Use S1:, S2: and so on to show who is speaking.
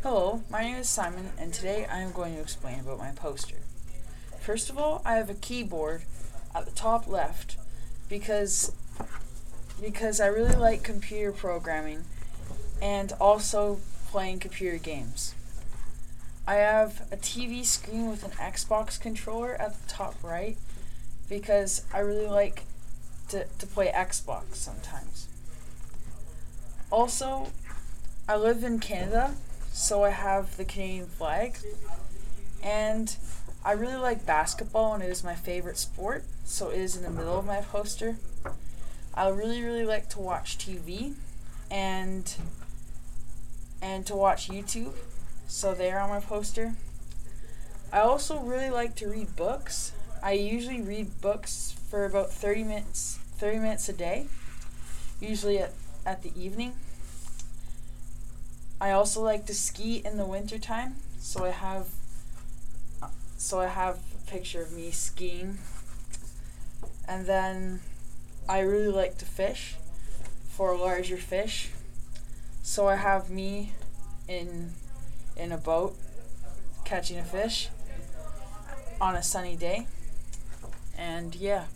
S1: Hello, my name is Simon, and today I am going to explain about my poster. First of all, I have a keyboard at the top left because I really like computer programming and also playing computer games. I have a TV screen with an Xbox controller at the top right because I really like to play Xbox sometimes. Also, I live in Canada, so I have the Canadian flag, and I really like basketball, and it is my favorite sport, so it is in the middle of my poster. I really like to watch TV and to watch YouTube, so they're on my poster. I also really like to read books. I usually read books for about 30 minutes a day, usually at the evening. I also like to ski in the wintertime, so I have a picture of me skiing. And then I really like to fish for larger fish, so I have me in a boat catching a fish on a sunny day. And yeah.